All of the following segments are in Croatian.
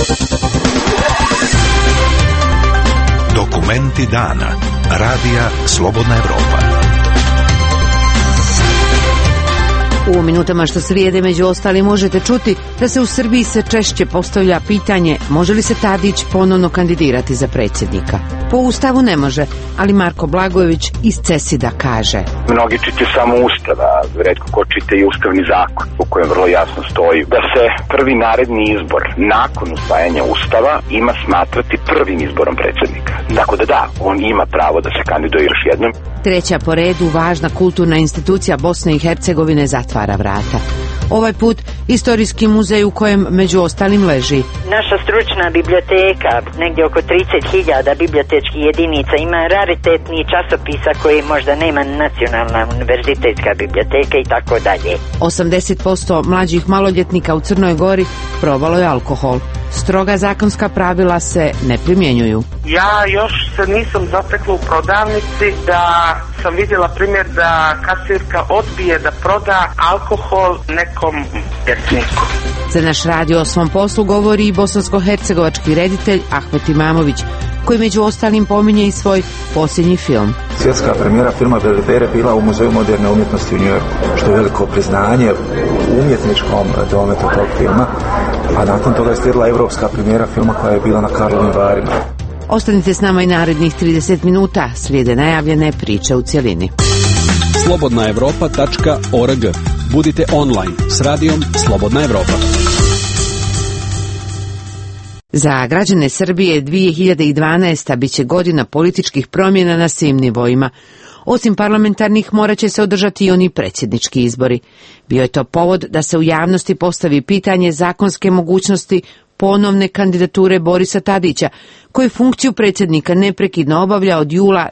Dokumenti dana. Radija Slobodna Evropa. U minutama što slijede među ostali možete čuti da se u Srbiji se češće postavlja pitanje može li se Tadić ponovno kandidirati za predsjednika. Po Ustavu ne može, ali Marko Blagojević iz CESID-a kaže: Mnogi čitaju samo Ustav, a retko ko čita i Ustavni zakon, u kojem vrlo jasno stoji da se prvi naredni izbor nakon usvajanja Ustava ima smatrati prvim izborom predsjednika. Tako da, on ima pravo da se kandiduje još jednom. Treća po redu važna kulturna institucija Bosne i Hercegovine zatvara vrata. Ovaj put istorijski muzej u kojem među ostalim leži naša stručna biblioteka, negdje oko 30.000 bibliotečkih jedinica, ima raritetnih časopisa koji možda nema nacionalna univerzitetska biblioteka i tako dalje. 80% mlađih maloljetnika u Crnoj Gori probalo je alkohol. Stroga zakonska pravila se ne primjenjuju. Ja još se nisam zatekla u prodavnici da sam vidjela primjer da kasirka odbije da proda alkohol nekom pjesniku. Za naš radio o svom poslu govori i bosansko-hercegovački reditelj Ahmet Imamović, koji među ostalim pominje i svoj posljednji film. Svjetska premijera filma Belvedere bila u Muzeju moderne umjetnosti u New Yorku, što je veliko priznanje u umjetničkom dometu tog filma, a nakon toga je slijedila evropska premijera filma koja je bila na Karlovim Varima. Ostanite s nama i narednih 30 minuta, slijede najavljene priče u cjelini. slobodnaevropa.org. Budite online s radijom Slobodna Evropa. Za građane Srbije 2012. bit će godina političkih promjena na svim nivoima. Osim parlamentarnih morat će se održati i oni predsjednički izbori. Bio je to povod da se u javnosti postavi pitanje zakonske mogućnosti ponovne kandidature Borisa Tadića, koji funkciju predsjednika neprekidno obavlja od jula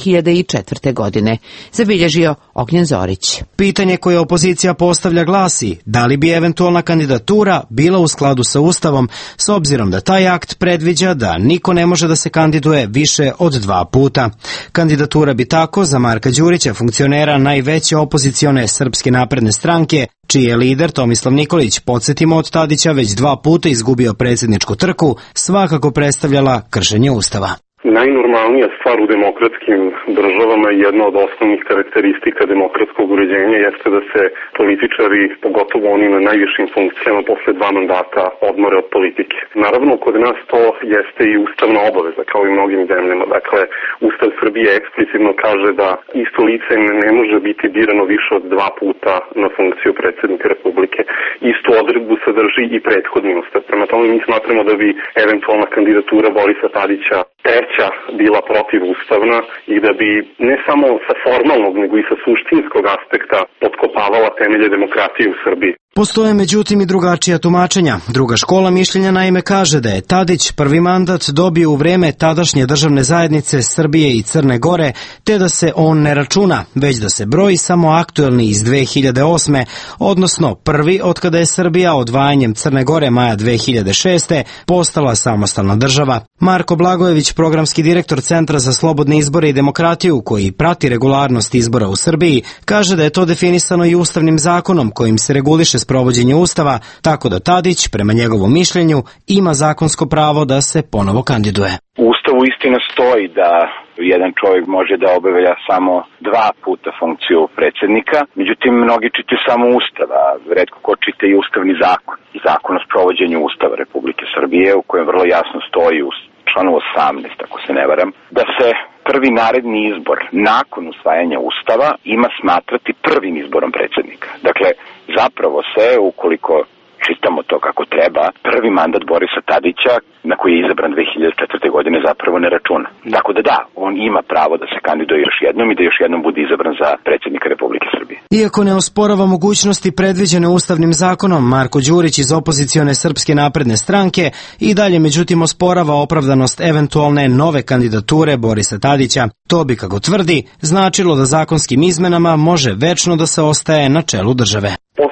2004. godine, zabilježio Ognjen Zorić. Pitanje koje opozicija postavlja glasi: da li bi eventualna kandidatura bila u skladu sa Ustavom, s obzirom da taj akt predviđa da niko ne može da se kandiduje više od 2 puta. Kandidatura bi tako za Marka Đurića, funkcionera najveće opozicione Srpske napredne stranke, čiji je lider Tomislav Nikolić, podsjetimo, od Tadića već 2 puta izgubio predsjedničku trku, svakako predstavljala kršenje Ustava. Najnormalnija stvar u demokratskim državama i jedna od osnovnih karakteristika demokratskog uređenja jeste da se političari, pogotovo oni na najvišim funkcijama, posle 2 mandata odmore od politike. Naravno, kod nas to jeste i ustavna obaveza, kao i mnogim zemljama. Dakle, Ustav Srbije eksplicitno kaže da isto lice ne može biti birano više od 2 puta na funkciju predsjednika Republike. Istu odredbu sadrži i prethodni Ustav. Prema tome, mi smatramo da bi eventualna kandidatura Borisa Tadića treća bila protivustavna i da bi ne samo sa formalnog, nego i sa suštinskog aspekta potkopavala temelje demokratije u Srbiji. Postoje međutim i drugačija tumačenja. Druga škola mišljenja naime kaže da je Tadić prvi mandat dobio u vreme tadašnje državne zajednice Srbije i Crne Gore, te da se on ne računa, već da se broji samo aktuelni iz 2008. odnosno prvi od kada je Srbija odvajanjem Crne Gore maja 2006. postala samostalna država. Marko Blagojević, programski direktor Centra za slobodne izbore i demokratiju, koji prati regularnost izbora u Srbiji, kaže da je to definisano i ustavnim zakonom kojim se reguliše sprovođenje Ustava, tako da Tadić, prema njegovom mišljenju, ima zakonsko pravo da se ponovo kandiduje. U Ustavu istina stoji da jedan čovjek može da obavlja samo 2 puta funkciju predsjednika, međutim mnogi čitaju samo Ustav, a retko ko čita i Ustavni zakon, zakon o sprovođenju Ustava Republike Srbije, u kojem vrlo jasno stoji u članu 18, ako se ne varam, da se prvi naredni izbor nakon usvajanja Ustava ima smatrati prvim izborom predsjednika. Dakle, zapravo se, ukoliko čitamo to kako treba, prvi mandat Borisa Tadića, na koji je izabran 2004. godine, zapravo ne računa. Tako da, on ima pravo da se kandiduje još jednom i da još jednom bude izabran za predsjednika Republike Srbije. Iako ne osporava mogućnosti predviđene ustavnim zakonom, Marko Đurić iz opozicione Srpske napredne stranke i dalje međutim osporava opravdanost eventualne nove kandidature Borisa Tadića. To bi, kako tvrdi, značilo da zakonskim izmenama može večno da se ostaje na čelu države. Postavlja se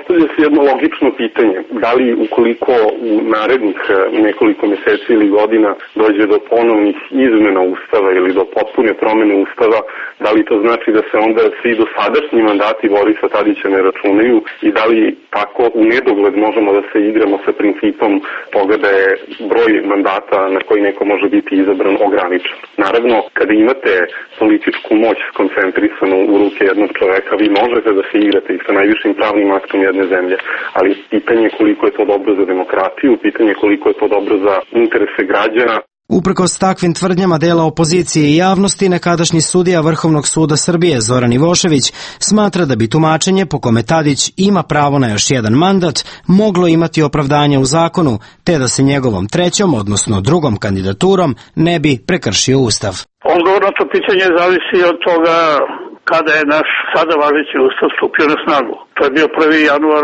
jedno logično pitanje. Da li ukoliko u narednih nekoliko meseci ili godina dođe do ponovnih izmena Ustava ili do potpune promene Ustava, da li to znači da se onda svi dosadašnji mandati Borisa Tadića ne računaju i da li tako u nedogled možemo da se igramo sa principom toga da je broj mandata na koji neko može biti izabran ograničen. Naravno, kada imate političku moć skoncentrisanu u ruke jednog čoveka, vi možete da se igrate i sa najvišim pravnim aktom jedne zemlje, ali pitanje je koliko je to dobro za demokratiju, pitanje je koliko je to dobro za interese građana. Uprkos takvim tvrdnjama dela opozicije i javnosti, nekadašnji sudija Vrhovnog suda Srbije Zoran Ivošević smatra da bi tumačenje po kome Tadić ima pravo na još jedan mandat moglo imati opravdanje u zakonu, te da se njegovom trećom, odnosno drugom kandidaturom ne bi prekršio Ustav. Odgovor na to pitanje zavisi od toga kada je naš sada važeći Ustav stupio na snagu. To je bio 1. januar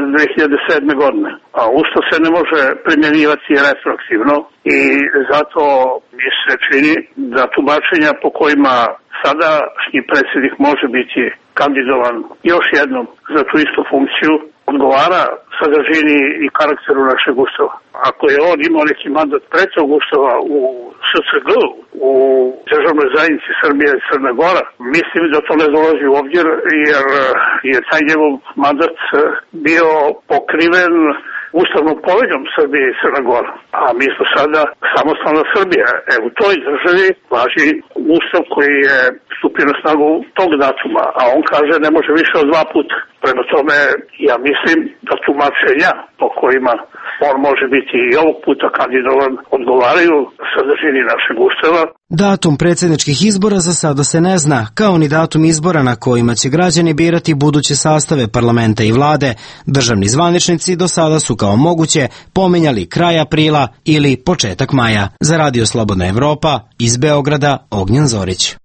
2007. godine, a Ustav se ne može primjenjivati retroaktivno i zato mi se čini da tumačenja po kojima sadašnji predsjednik može biti kandidovan još jednom za tu istu funkciju odgovara sadržini i karakteru našeg Ustava. Ako je on imao neki mandat pre tog Ustava u SCG, u državnoj zajednici Srbije i Crna Gora, mislim da to ne dolazi u obzir jer je taj njegov mandat bio pokriven ustavnom poveljom Srbije i Crna Gora. A mi smo sada samostalna Srbija. U toj državi važi Ustav koji je stupio na snagu tog datuma, a on kaže ne može više od 2 puta. Prema tome, ja mislim da tumačenja po kojima on može biti i ovog puta kandidovan odgovaraju sadržini našeg Ustava. Datum predsjedničkih izbora za sada se ne zna, kao ni datum izbora na kojima će građani birati buduće sastave parlamenta i vlade. Državni zvaničnici do sada su kao moguće pominjali kraj aprila ili početak maja. Za Radio Slobodna Evropa, iz Beograda, Ognjen Zorić.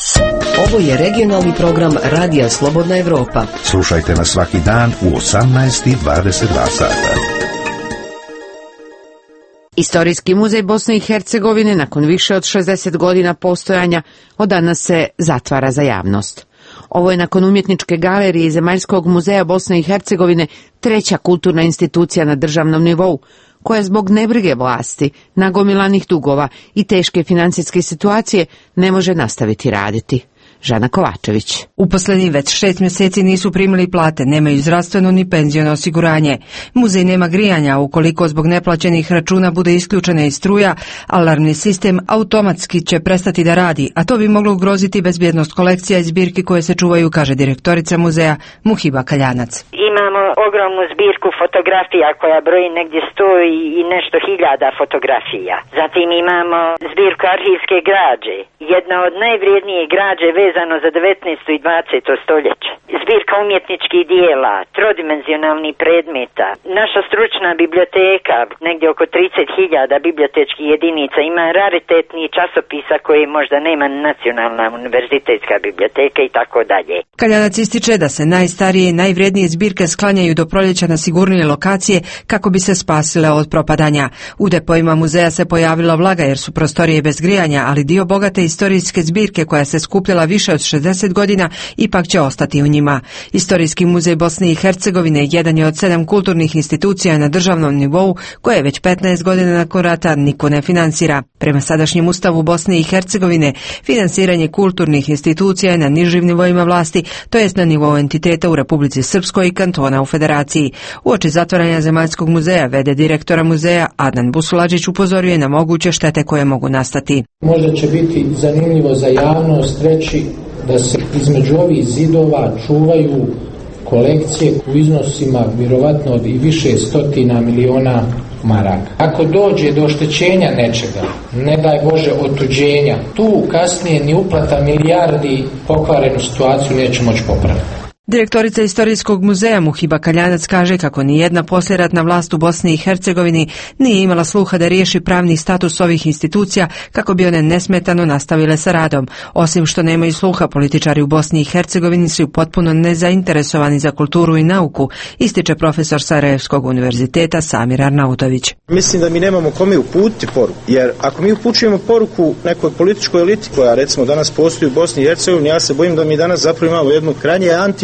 Ovo je regionalni program Radija Slobodna Evropa. Slušajte nas svaki dan u 18:22 sata. Istorijski muzej Bosne i Hercegovine nakon više od 60 godina postojanja od danas se zatvara za javnost. Ovo je nakon Umjetničke galerije i Zemaljskog muzeja Bosne i Hercegovine treća kulturna institucija na državnom nivou, koja zbog nebrige vlasti, nagomilanih dugova i teške financijske situacije ne može nastaviti raditi. Žana Kovačević. Uposleni već 6 mjeseci nisu primili plate, nemaju zdravstveno ni penziono osiguranje. Muzej nema grijanja, ukoliko zbog neplaćenih računa bude isključena i struja, alarmni sistem automatski će prestati da radi, a to bi moglo ugroziti bezbjednost kolekcija i zbirki koje se čuvaju, kaže direktorica muzeja Muhiba Kaljanac. Imamo ogromnu zbirku fotografija koja broji negdje 100 i nešto hiljada fotografija. Zatim imamo zbirku arhivske građe, jedna od najvrijednije građe vezano za 19. i 20. stoljeće. Zbirka umjetničkih dijela, trodimenzionalnih predmeta. Naša stručna biblioteka, negdje oko 30.000 bibliotečkih jedinica, ima raritetnih časopisa koje možda nema nacionalna univerzitetska biblioteka i tako dalje. Kaljanac ističe da se najstarije i najvrijednije zbirke sklanjaju do proljeća na sigurnije lokacije kako bi se spasile od propadanja. U depojima muzeja se pojavila vlaga jer su prostorije bez grijanja, ali dio bogate istorijske zbirke koja se skupljala više od 60 godina ipak će ostati u njima. Istorijski muzej Bosne i Hercegovine jedan je od 7 kulturnih institucija na državnom nivou koje već 15 godina nakon rata niko ne finansira. Prema sadašnjem Ustavu Bosne i Hercegovine, finansiranje kulturnih institucija je na nižim nivoima vlasti, to jest na nivou entiteta u Republici Srpskoj i kantona u Federaciji. Uoči zatvaranja Zemaljskog muzeja, v.d. direktora muzeja Adnan Busulađić upozorio je na moguće štete koje mogu nastati. Možda će biti zanimljivo za javnost reći da se između ovih zidova čuvaju kolekcije u iznosima vjerovatno od i više stotina miliona maraka. Ako dođe do oštećenja nečega, ne daj Bože otuđenja, tu kasnije ni uplata milijardi pokvarenu situaciju neće moći popraviti. Direktorica Istorijskog muzeja Muhiba Kaljanac kaže kako nijedna poslijeratna vlast u Bosni i Hercegovini nije imala sluha da riješi pravni status ovih institucija kako bi one nesmetano nastavile sa radom. Osim što nemaju sluha, političari u Bosni i Hercegovini su potpuno nezainteresovani za kulturu i nauku, ističe profesor Sarajevskog univerziteta Samir Arnautović. Mislim da mi nemamo kome uputiti poruku, jer ako mi upućujemo poruku nekoj političkoj eliti koja recimo danas postoji u Bosni i Hercegovini, ja se bojim da mi danas zapravo imamo jednu krajnje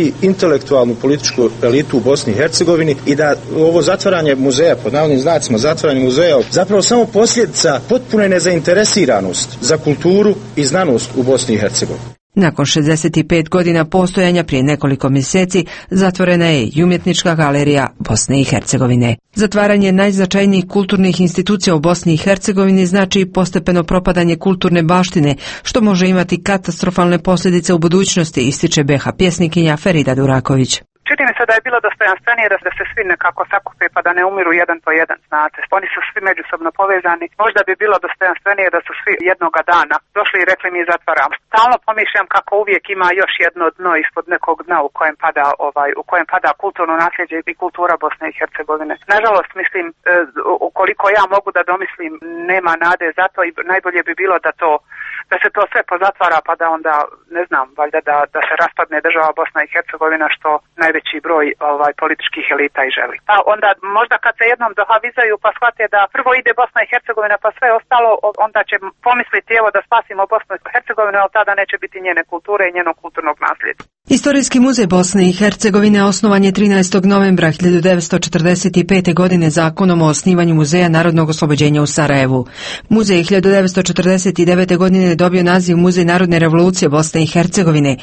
razvali intelektualnu političku elitu u Bosni i Hercegovini i da ovo zatvaranje muzeja, pod navodnim znacima zatvaranje muzeja, zapravo samo posljedica potpune nezainteresiranost za kulturu i znanost u Bosni i Hercegovini. Nakon 65 godina postojanja prije nekoliko mjeseci zatvorena je i umjetnička galerija Bosne i Hercegovine. Zatvaranje najznačajnijih kulturnih institucija u Bosni i Hercegovini znači postepeno propadanje kulturne baštine, što može imati katastrofalne posljedice u budućnosti, ističe BiH pjesnikinja Ferida Duraković. Čini mi se da je bilo dostojanstvenije da se svi nekako sakupe pa da ne umiru jedan po jedan, znate. Oni su svi međusobno povezani. Možda bi bilo dostojanstvenije da su svi jednoga dana došli i rekli mi zatvaramo. Stalno pomišljam kako uvijek ima još jedno dno ispod nekog dna u kojem pada kulturno nasljeđe i kultura Bosne i Hercegovine. Nažalost, mislim, ukoliko ja mogu da domislim, nema nade za to i najbolje bi bilo da se to sve pozatvara pa da onda, ne znam, valjda da se raspadne država Bosna i Hercegovina, što najveći broj političkih elita i želi. Pa onda možda kad se jednom dohavizaju pa shvate da prvo ide Bosna i Hercegovina pa sve ostalo, onda će pomisliti evo da spasimo Bosnu i Hercegovinu, ali tada neće biti njene kulture i njenog kulturnog nasljeđa. Istorijski muzej Bosne i Hercegovine osnovan je 13. novembra 1945. godine zakonom o osnivanju Muzeja narodnog oslobođenja u Sarajevu. Muzej 1949. godine dobio naziv Muzej narodne revolucije Bosne i Hercegovine,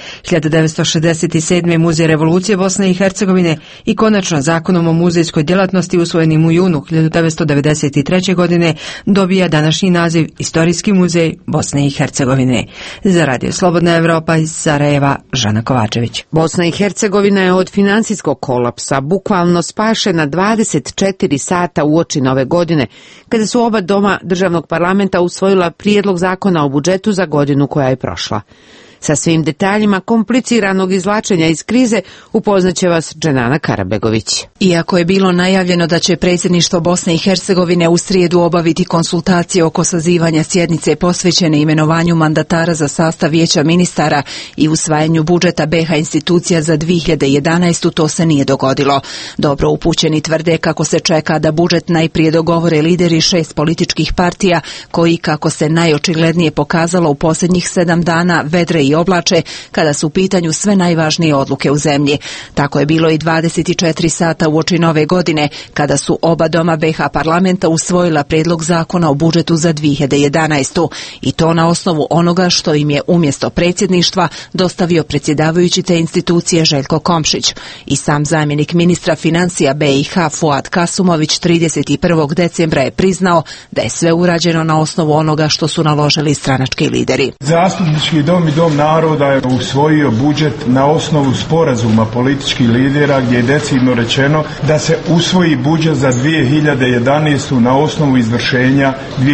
1967. Muzej revolucije Bosne i Hercegovine i konačno zakonom o muzejskoj djelatnosti usvojenim u junu 1993. godine dobija današnji naziv Istorijski muzej Bosne i Hercegovine. Za Radio Slobodna Evropa iz Sarajeva, Žana Kovačević. Bosna i Hercegovina je od financijskog kolapsa bukvalno spašena 24 sata uoči nove godine, kada su oba doma državnog parlamenta usvojila prijedlog zakona o budžetu za godinu koja je prošla. Sa svim detaljima kompliciranog izvlačenja iz krize upoznaće vas Dženana Karabegović. Iako je bilo najavljeno da će predsjedništvo Bosne i Hercegovine u srijedu obaviti konsultacije oko sazivanja sjednice posvećene imenovanju mandatara za sastav vijeća ministara i usvajanju budžeta BiH institucija za 2011. to se nije dogodilo. Dobro upućeni tvrde kako se čeka da budžet najprije dogovore lideri 6 političkih partija koji, kako se najočiglednije pokazalo u posljednjih 7 dana, vedre i oblače kada su u pitanju sve najvažnije odluke u zemlji. Tako je bilo i 24 sata uoči nove godine, kada su oba doma BiH parlamenta usvojila prijedlog zakona o budžetu za 2011. I to na osnovu onoga što im je umjesto predsjedništva dostavio predsjedavajući te institucije Željko Komšić. I sam zamjenik ministra financija BiH Fuad Kasumović 31. decembra je priznao da je sve urađeno na osnovu onoga što su naložili stranački lideri. Zastupnički dom i dom naroda je usvojio budžet na osnovu sporazuma političkih lidera gdje je decidno rečeno da se usvoji budžet za 2011. na osnovu izvršenja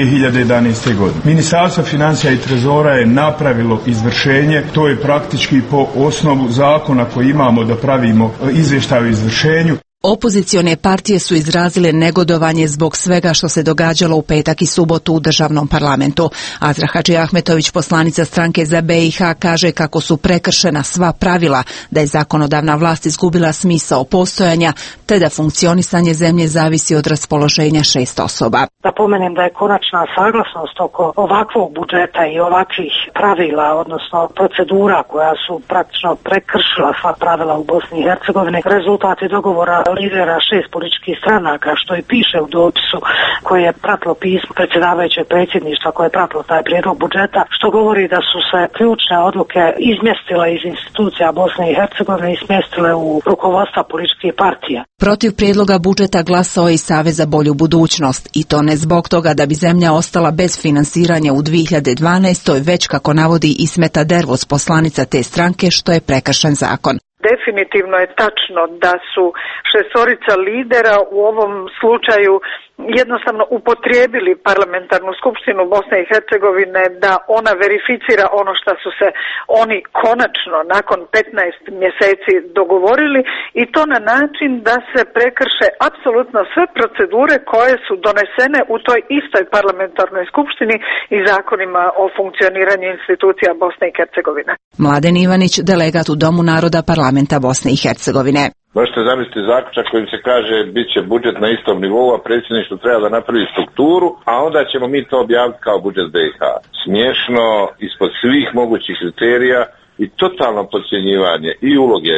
2011. godine. Ministarstvo financija i trezora je napravilo izvršenje, to je praktički po osnovu zakona koji imamo da pravimo izvještaj o izvršenju. Opozicione partije su izrazile negodovanje zbog svega što se događalo u petak i subotu u državnom parlamentu. Azra Hadžiahmetović, poslanica stranke za BiH, kaže kako su prekršena sva pravila, da je zakonodavna vlast izgubila smisao postojanja, te da funkcionisanje zemlje zavisi od raspoloženja 6 osoba. Da pomenem da je konačna saglasnost oko ovakvog budžeta i ovakvih pravila, odnosno procedura koja su praktično prekršila sva pravila u Bosni i Hercegovini, rezultat je dogovora lidera 6 političkih stranaka, što i piše u dopisu koje je pratilo pismo predsjedavajućeg predsjedništva koje je pratilo taj prijedlog budžeta, što govori da su se ključne odluke izmjestile iz institucija Bosne i Hercegovine i smjestile u rukovodstva političkih partija. Protiv prijedloga budžeta glasao je i Savez za bolju budućnost, i to ne zbog toga da bi zemlja ostala bez finansiranja u 2012. već, kako navodi Ismeta Dervos, poslanica te stranke, što je prekršen zakon. Definitivno je tačno da su 6 lidera u ovom slučaju jednostavno upotrijebili parlamentarnu skupštinu Bosne i Hercegovine da ona verificira ono što su se oni konačno nakon 15 mjeseci dogovorili, i to na način da se prekrše apsolutno sve procedure koje su donesene u toj istoj parlamentarnoj skupštini i zakonima o funkcioniranju institucija Bosne i Hercegovine. Mladen Ivanić, delegat u Domu naroda parlamenta Bosne i Hercegovine. Možete zamisliti zaključak kojim se kaže bit će budžet na istom nivou, a predsjedništvo treba da napravi strukturu, a onda ćemo mi to objaviti kao budžet BiH. Smiješno, ispod svih mogućih kriterija i totalno podcjenjivanje i uloge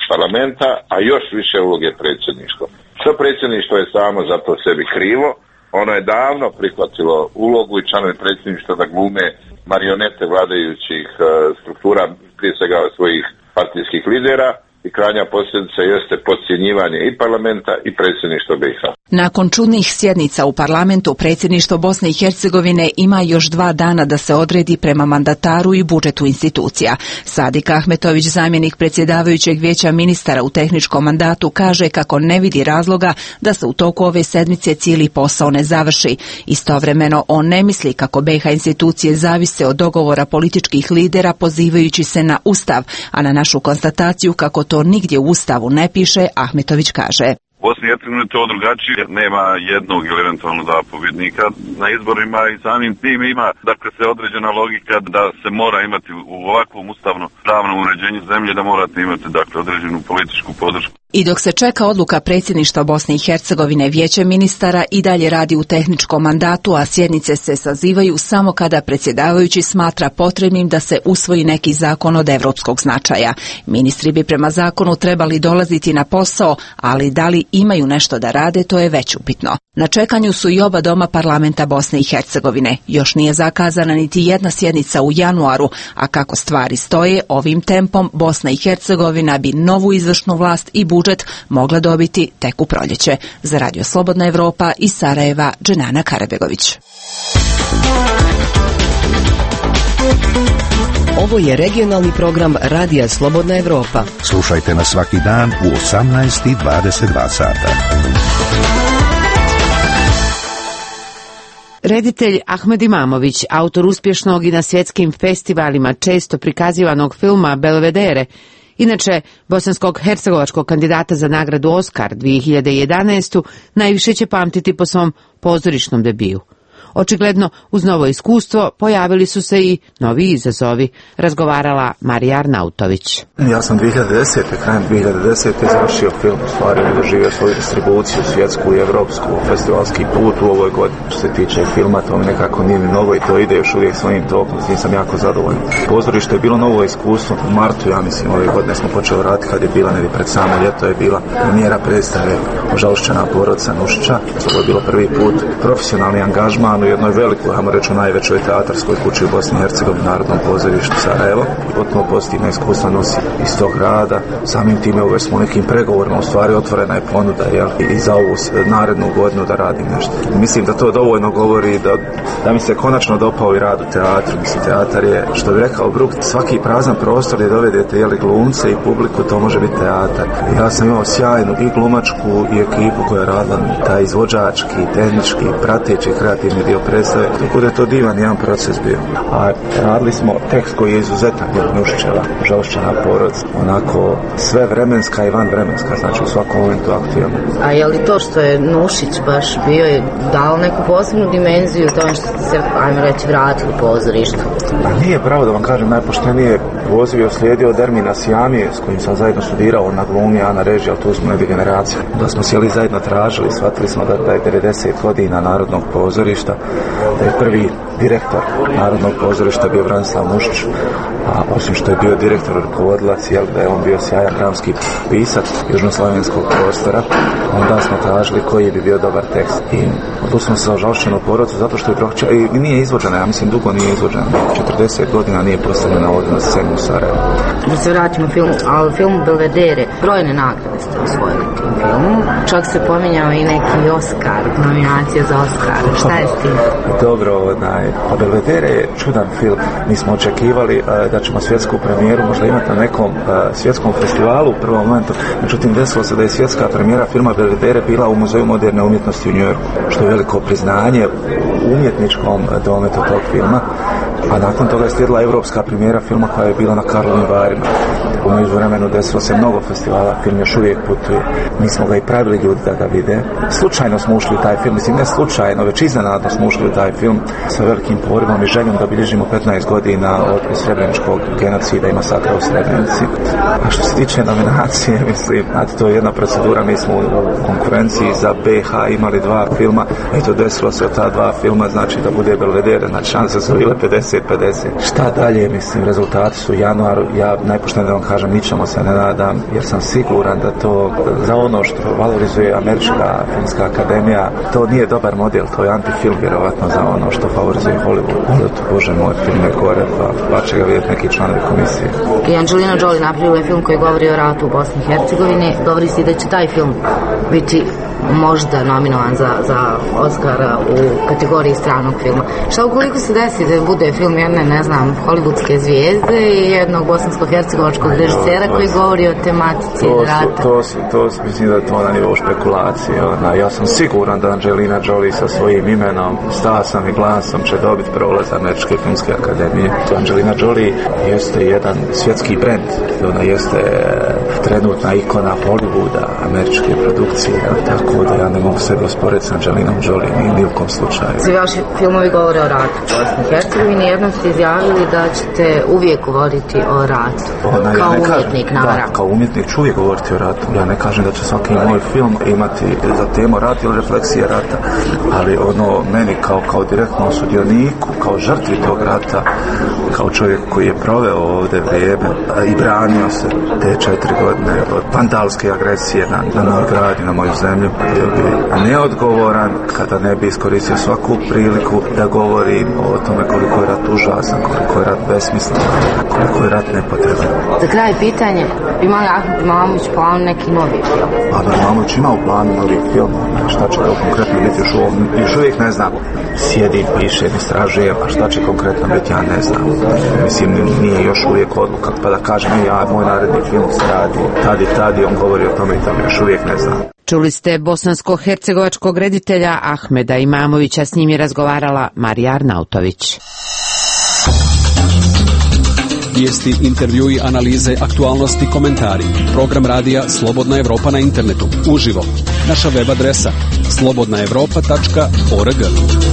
parlamenta, a još više uloge predsjedništva. Što predsjedništvo je samo za to sebi krivo, ono je davno prihvatilo ulogu i članovi predsjedništva da glume marionete vladajućih struktura, prije svega svojih partijskih lidera, i krajnja posljedica jeste podcjenjivanje i parlamenta i predsjedništva BiH. Nakon čudnih sjednica u parlamentu, predsjedništvo Bosne i Hercegovine ima još 2 dana da se odredi prema mandataru i budžetu institucija. Sadik Ahmetović, zamjenik predsjedavajućeg vijeća ministara u tehničkom mandatu, kaže kako ne vidi razloga da se u toku ove sedmice cijeli posao ne završi. Istovremeno, on ne misli kako BiH institucije zavise od dogovora političkih lidera pozivajući se na Ustav, a na našu konstataciju kako to nigdje u Ustavu ne piše, Ahmetović kaže. U Bosni i Hercegovini to drugačije, nema jednog ili eventualno zapovjednika na izborima i samim tim ima, dakle, se određena logika da se mora imati u ovakvom ustavno pravnom uređenju zemlje, da morate imati, dakle, određenu političku podršku. I dok se čeka odluka predsjedništva Bosne i Hercegovine, vijeće ministara i dalje radi u tehničkom mandatu, a sjednice se sazivaju samo kada predsjedavajući smatra potrebnim da se usvoji neki zakon od evropskog značaja. Ministri bi prema zakonu trebali dolaziti na posao, ali da li imaju nešto da rade, to je već upitno. Na čekanju su i oba doma parlamenta Bosne i Hercegovine. Još nije zakazana niti jedna sjednica u januaru, a kako stvari stoje, ovim tempom Bosna i Hercegovina bi novu izvršnu vlast i budžet mogla dobiti tek u proljeće. Za Radio Slobodna Evropa iz Sarajeva, Dženana Karabegović. Ovo je regionalni program Radija Slobodna Evropa. Slušajte nas svaki dan u 18:22 sata. Reditelj Ahmed Imamović, autor uspješnog i na svjetskim festivalima često prikazivanog filma Belvedere, inače bosanskog hercegovačkog kandidata za nagradu Oskar 2011. najviše će pamtiti po svom pozorišnom debiju. Očigledno, uz novo iskustvo pojavili su se i novi izazovi, razgovarala Marija Arnautović. Ja sam krajem 2010. završio film, u stvari doživio svoju distribuciju svjetsku i evropsku, festivalski put u ovoj godini. Što se tiče filma, to mi nekako nije novo i to ide još uvijek svojim tokom, s tim sam jako zadovoljan. Pozorište je bilo novo iskustvo, u martu, ja mislim, ove godine smo počeli raditi kad je bila, negdje pred samo ljeto je bila premijera predstave Žalšćana porodica Nušića. To je bilo prvi put profesionalni angažman u jednoj velikoj, hajmo reći, u najvećoj teatarskoj kući u Bosni i Hercegovini, Narodnom pozorištu Sarajevo. I potpuno pozitivna iskustva nosi iz tog rada. Samim time uveć smo u nekim pregovorima, u stvari otvorena je ponuda, i za ovu narednu godinu da radim nešto. Mislim da to dovoljno govori da mi se konačno dopao i rad u teatru. Mislim, teatar je, što bi rekao Bruk, svaki prazan prostor gdje dovedete glumce i publiku, to može biti teatar. Ja sam imao sjajnu i glumačku i ekipu koja je radila taj izvođački, tehnički, prateći, kreativni dio predstave, tako da je to divan jedan proces bio. A radili smo tekst koji je izuzetan, Nušićeva, Žalšćana porodica, onako sve vremenska i van vremenska, znači u svakom momentu aktivno. A je li to što je Nušić baš bio je dao neku posebnu dimenziju tome što ste se, ajmo reći, vratili pozorištu? Pa nije pravo da vam kažem, najpoštenije poziv je uslijedio od Ermina Sijamije, s kojim sam zajedno studirao na glumi, a na režiji, ali tu smo negdje generacija. Da smo sjeli zajedno tražili, shvatili smo da je 90 godina Narodnog pozorišta, da je prvi direktor Narodnog pozorišta bio Branislav Nušić, a osim što je bio direktor, rukovodilac, da je on bio sjajan dramski pisac južnoslavenskog prostora, onda smo tražili koji bi bio dobar tekst. I odlučili smo se za Žalšćanu porodicu zato što je i nije izvođena, ja mislim dugo nije izvođena. 40 godina nije postavljena ovdje na scenu u Sarajevu. Da se vratimo filmu, ali film Belvedere, brojne nagrade ste osvojili tim filmom. Čak se pominjao i neki Oskar, nominacija za Oskar. Šta je s tim? Dobro, pa Belvedere je čudan film. Mi smo očekivali da ćemo svjetsku premijeru možda imati na nekom svjetskom festivalu u prvom momentu. Međutim, desilo se da je svjetska premijera filma Belvedere bila u Muzeju moderne umjetnosti u Njujorku, što je veliko priznanje u umjetničkom dometu tog filma. A nakon toga je slijedila evropska premijera filma koja je bila na Karlovim Varima. U međuvremenu desilo se mnogo festivala, film još uvijek putuje. Mi smo ga i pravili ljudi da ga vide. Slučajno smo ušli u taj film, mislim ne slučajno, već iznenadno smo ušli u taj film sa velikim porivom i željom da obilježimo 15 godina od srebreničkog genocida i masakra u Srebrenici. A što se tiče nominacije, mislim, znate, to je jedna procedura, mi smo u konkurenciji za BiH imali 2 filma, i to desilo se od ta 2 filma, znači da bude Belvedere, znači šanse su bile 50-50, 50-50. Šta dalje, mislim, rezultati su u januaru, ja najpoštenije da vam kažem, ničemu se ne nadam, jer sam siguran da to za ono što valorizuje Američka filmska akademija, to nije dobar model, to je antifilm vjerovatno za ono što favorizuje Hollywood. Bože moj, film je gore, pa će ga vidjeti neki članovi komisije. I Angelina Jolie napravila film koji govori o ratu u Bosni i Hercegovini. Govori se da će taj film biti možda nominovan za Oscara u kategoriji stranog filma. Šta ukoliko se desi da bude film jedne, ne znam, hollywoodske zvijezde i jednog bosansko-hercegovačkog režisera koji govori o tematici rata? To mislim da je to na nivou špekulacije. Ja sam siguran da Angelina Jolie sa svojim imenom, stasom i glasom će dobiti prolaz Američke filmske akademije. Angelina Jolie jeste jedan svjetski brend. Ona jeste trenutna ikona Hollywooda, američke produkcije, tako da ja ne mogu sebe usporediti s Angelinom Jolie ni u kom slučaju. Svi vaši filmovi govore o ratu u Bosni i Hercegovini. Jednom ste izjavili da ćete uvijek govoriti o ratu. Kao umjetnik, naravno. Da, kao umjetnik ću uvijek govoriti o ratu. Ja ne kažem da će svaki moj film imati za temu rat ili refleksije rata, ali ono meni kao direktnom sudioniku, kao žrtvi tog rata, kao čovjek koji je proveo ovdje vrijeme i branio se te 4 godine od vandalske agresije na moj grad i na moju zemlju, bio bi neodgovoran kada ne bi iskoristio svaku priliku da govorim o tome koliko je rat užasan, koliko je rat besmislen, koliko je rat nepotreban. Za kraj pitanje, ima li Ahmed Imamović plan neki novi film? Ahmed Imamović ima u planu novi film, šta će to konkretno biti još uvijek ne znam. Sjedim, pišem, istražujem, a šta će konkretno biti, ja ne znam. Mislim, nije još uvijek odluka, pa da kažem, moj naredni film se radi, tad on govori o tome i tome, još uvijek ne znam. Čuli ste bosansko-hercegovačkog reditelja Ahmeda Imamovića, s njim je razgovarala Marija Arnautović. Vijesti, intervjui, analize, aktualnosti, komentari. Program radija Slobodna Evropa na internetu. Uživo. Naša web adresa slobodnaevropa.org.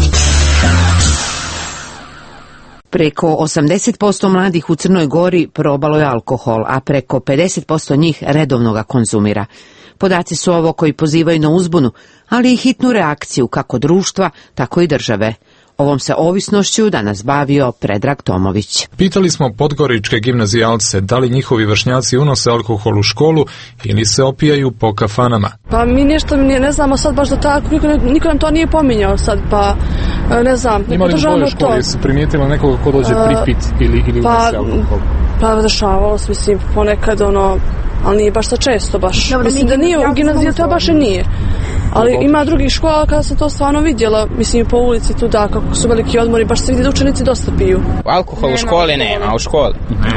Preko 80% mladih u Crnoj Gori probalo je alkohol, a preko 50% njih redovno ga konzumira. Podaci su ovo koji pozivaju na uzbunu, ali i hitnu reakciju kako društva, tako i države. Ovom se ovisnošću danas bavio Predrag Tomović. Pitali smo podgoričke gimnazijalce da li njihovi vršnjaci unose alkohol u školu ili se opijaju po kafanama. Pa mi nešto ne znamo sad baš da tako, niko nam to nije pominjao sad, pa ne znam. Ima li u tvojoj školi, jesi primijetila nekoga ko dođe pripit ili unose alkohol? Pa dešavalo se, mislim, ponekad ali nije baš to često baš. Mislim da nije u gimnaziji, to baš i nije. Ali ima drugih škola kada sam to stvarno vidjela, mislim po ulici tu da, kako su veliki odmori, baš se vidi da učenici dosta piju. Alkohol u školi nema, u školi.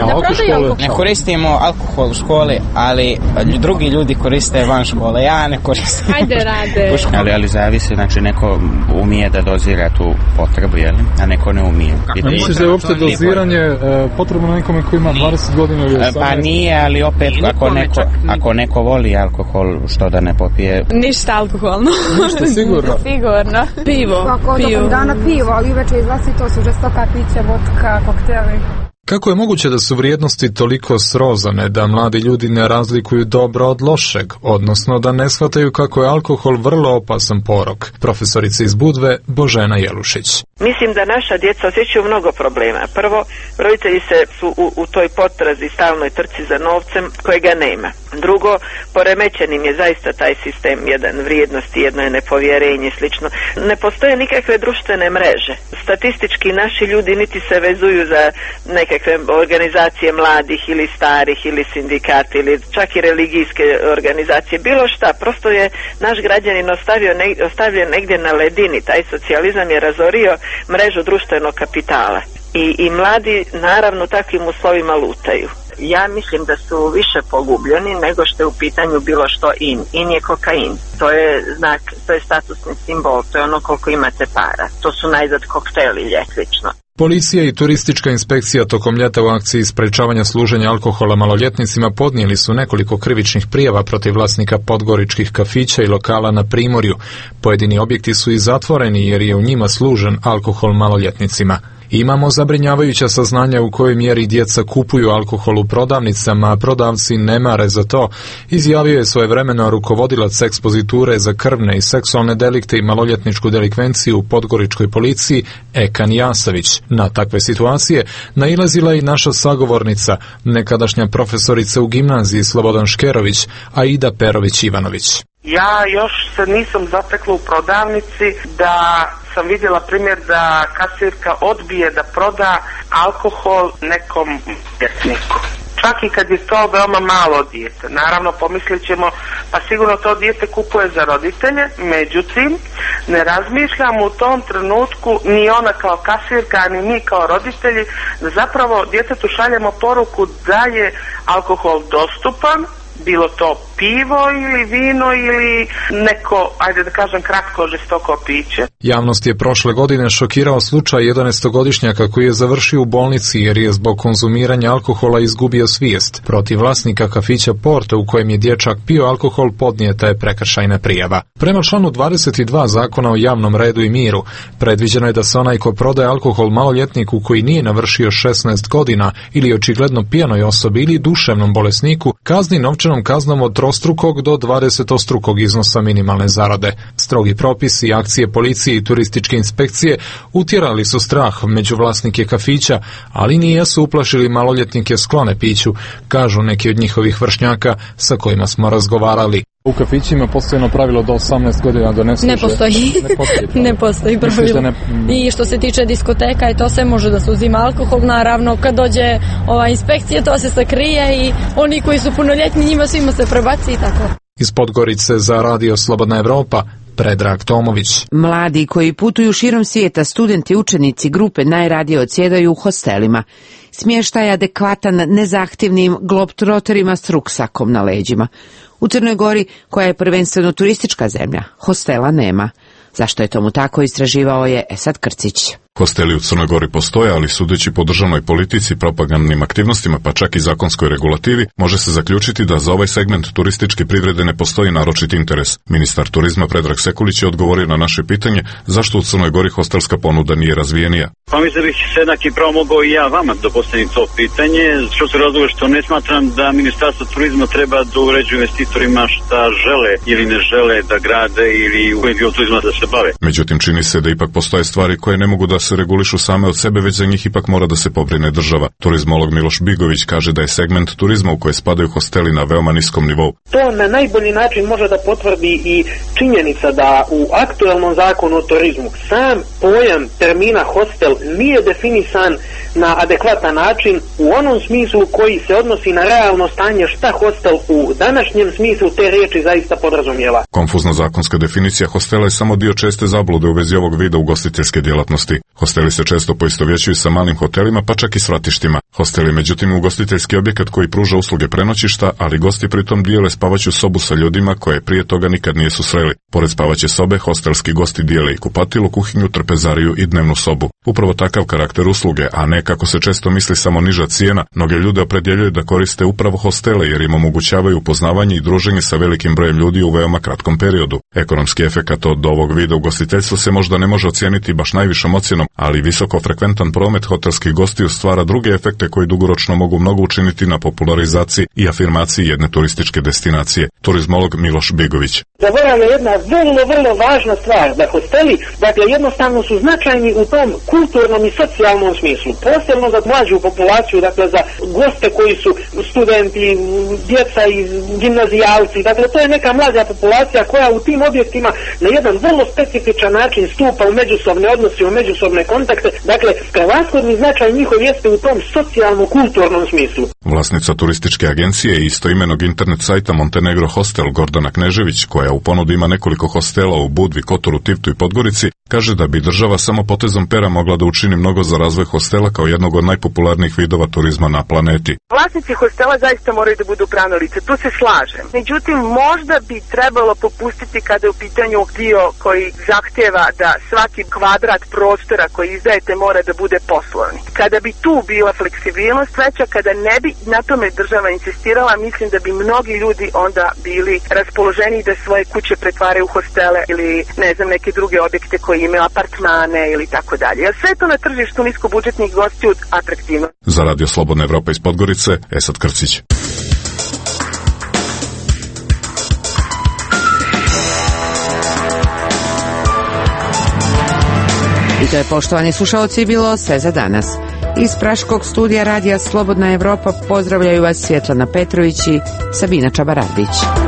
Ne koristimo alkohol u školi, ali drugi ljudi koriste van škole, ja ne koristim. Ajde rade. Ali zavisi, znači neko umije da dozira tu potrebu, a neko ne umije. A misliš da je uopšte doziranje potrebno nekome koji ima 20 godina ili 18? Pa nije, ali opet ako neko voli alkohol, što da ne popije? Ništa alkoholno. Ništa sigurno? Sigurno. Pivo. Tokom dana pivo, ali uveče izlasi, to su žestoka pića, vodka, kokteli. Kako je moguće da su vrijednosti toliko srozane da mladi ljudi ne razlikuju dobro od lošeg, odnosno da ne shvataju kako je alkohol vrlo opasan porok? Profesorica iz Budve Božena Jelušić. Mislim da naša djeca osjećaju mnogo problema. Prvo, roditelji su u toj potrazi, stalnoj trci za novcem kojega nema. Drugo, poremećen im je zaista taj sistem, jedan vrijednosti, jedno je nepovjerenje i slično. Ne postoje nikakve društvene mreže. Statistički naši ljudi niti se vezuju za nekakve organizacije mladih ili starih ili sindikati ili čak i religijske organizacije. Bilo šta, prosto je naš građanin ostavio negdje na ledini. Taj socijalizam je razorio mrežu društvenog kapitala. I mladi naravno takvim uslovima lutaju. Ja mislim da su više pogubljeni nego što je u pitanju bilo što in. In je kokain. To je znak, to je statusni simbol, to je ono koliko imate para. To su najzad kokteli ljekvično. Policija i turistička inspekcija tokom ljeta u akciji sprečavanja služenja alkohola maloljetnicima podnijeli su nekoliko krivičnih prijava protiv vlasnika podgoričkih kafića i lokala na Primorju. Pojedini objekti su i zatvoreni jer je u njima služen alkohol maloljetnicima. Imamo zabrinjavajuća saznanja u kojoj mjeri djeca kupuju alkohol u prodavnicama, a prodavci ne mare za to, izjavio je svojevremeno rukovodilac ekspoziture za krvne i seksualne delikte i maloljetničku delikvenciju u podgoričkoj policiji Ekan Jasavić. Na takve situacije nailazila i naša sagovornica, nekadašnja profesorica u gimnaziji Slobodan Škerović, Aida Perović-Ivanović. Ja još se nisam zatekla u prodavnici da sam vidjela primjer da kasirka odbije da proda alkohol nekom djetniku. Čak i kad je to veoma malo dijete. Naravno, pomislit ćemo, pa sigurno to dijete kupuje za roditelje, međutim, ne razmišljamo u tom trenutku ni ona kao kasirka, ni mi kao roditelji, da zapravo djetetu šaljemo poruku da je alkohol dostupan, bilo to pivo ili vino ili neko, ajde da kažem, kratko žestoko piće. Javnost je prošle godine šokirao slučaj 11-godišnjaka koji je završio u bolnici jer je zbog konzumiranja alkohola izgubio svijest. Protiv vlasnika kafića Porto u kojem je dječak pio alkohol podnijeta je prekršajna prijava. Prema članu 22 Zakona o javnom redu i miru predviđeno je da se onaj ko prodaje alkohol maloljetniku koji nije navršio 16 godina ili očigledno pijanoj osobi ili duševnom bolesniku kazni novčanom kaznom od trostrukog do 20-strukog iznosa minimalne zarade. Strogi propisi, akcije policije i turističke inspekcije utjerali su strah među vlasnike kafića, ali nijesu uplašili maloljetnike sklone piću, kažu neki od njihovih vršnjaka sa kojima smo razgovarali. U kafićima postoji pravilo do 18 godina da ne služe. Ne postoji. Ne postoji pravilo. I što se tiče diskoteka i to sve može da se uzima alkohol, naravno kad dođe ova inspekcija to se sakrije i oni koji su punoljetni njima svima se prebaci i tako. Iz Podgorice za Radio Slobodna Evropa, Predrag Tomović. Mladi koji putuju širom svijeta, studenti, učenici grupe najradije odsjedaju u hostelima. Smještaj je adekvatan nezahtjevnim globtroterima s ruksakom na leđima. U Crnoj Gori, koja je prvenstveno turistička zemlja, hostela nema. Zašto je tomu tako, istraživao je Esad Krcić. Hosteli u Crnoj Gori postoje, ali sudeći po državnoj politici, propagandnim aktivnostima, pa čak i zakonskoj regulativi, može se zaključiti da za ovaj segment turističke privrede ne postoji naročit interes. Ministar turizma Predrag Sekulić je odgovorio na naše pitanje zašto u Crnoj Gori hostelska ponuda nije razvijenija. Pa mislim da bih se jednaki pravo mogao i ja vama da postavim to pitanje, što se razloga što ne smatram da Ministarstvo turizma treba da uređuje investitorima šta žele ili ne žele da grade ili u kojim dio turizma da se bave. Međutim, čini se da ipak postoje stvari koje ne mogu da se regulišu same od sebe, već za njih ipak mora da se pobrine država. Turizmolog Miloš Bigović kaže da je segment turizma u koje spadaju hosteli na veoma niskom nivou. To na najbolji način može da potvrdi i činjenica da u aktuelnom zakonu o turizmu sam pojam termina hostel nije definisan na adekvatan način u onom smislu koji se odnosi na realno stanje šta hostel u današnjem smislu te riječi zaista podrazumijeva. Konfuzna zakonska definicija hostela je samo dio česte zablude u vezi ovog vida ugostiteljske djelatnosti. Hosteli se često poistovjećuju sa malim hotelima, pa čak i svratištima. Hostel je međutim ugostiteljski objekat koji pruža usluge prenoćišta, ali gosti pritom dijele spavaću sobu sa ljudima koje prije toga nikad nisu sreli. Pored spavaće sobe, hostelski gosti dijele i kupatilo, kuhinju, trpezariju i dnevnu sobu. Upravo takav karakter usluge, a ne kako se često misli samo niža cijena, mnoge ljude opredjeljuju da koriste upravo hostele jer im omogućavaju upoznavanje i druženje sa velikim brojem ljudi u veoma kratkom periodu. Ekonomski efekat od ovog vida ugostiteljstva se možda ne može ocijeniti baš najvišom ocjenom, ali visoko frekventan promet hotelskih gostiju stvara druge efekte koji dugoročno mogu mnogo učiniti na popularizaciji i afirmaciji jedne turističke destinacije. Turizmolog Miloš Bigović. Zaboravlja jedna vrlo važna stvar, da hosteli, dakle, jednostavno su značajni u tom kulturnom i socijalnom smislu, posebno za mlađu populaciju, dakle za goste koji su studenti, djeca i gimnazijalci, dakle to je neka mlađa populacija koja u tim objektima na jedan vrlo specifičan način stupa u međusobne odnose, u međusobne kontakte, dakle prevashodni značaj njihov jeste u tom socijalno-kulturnom smislu. Vlasnica turističke agencije i istoimenog internet sajta Montenegro Hostel Gordana Knežević, koja u ponudi ima nekoliko hostela u Budvi, Kotoru, Tivtu i Podgorici, kaže da bi država samo potezom pera mogla da učini mnogo za razvoj hostela kao jednog od najpopularnijih vidova turizma na planeti. Vlasnici hostela zaista moraju da budu pravno lice, tu se slažem. Međutim, možda bi trebalo popustiti kada je u pitanju dio koji zahtjeva da svaki kvadrat prostora koji izdajete mora da bude poslovni. Kada bi tu bila fleksibilnost fleksibilnost veća. Kada ne bi na tome država insistirala, mislim da bi mnogi ljudi onda bili raspoloženi da svoje kuće pretvaraju u hostele ili ne znam neke druge objekte koji imaju apartmane ili tako dalje. Jer sve to na tržištu niskobudžetnih gostiju atraktivno. Za Radio Slobodna Evropa iz Podgorice, Esad Krcić. I to je, poštovani slušalci, bilo sve za danas. Iz Praškog studija Radija Slobodna Evropa pozdravljaju vas Svjetlana Petrović i Sabina Čabaradić.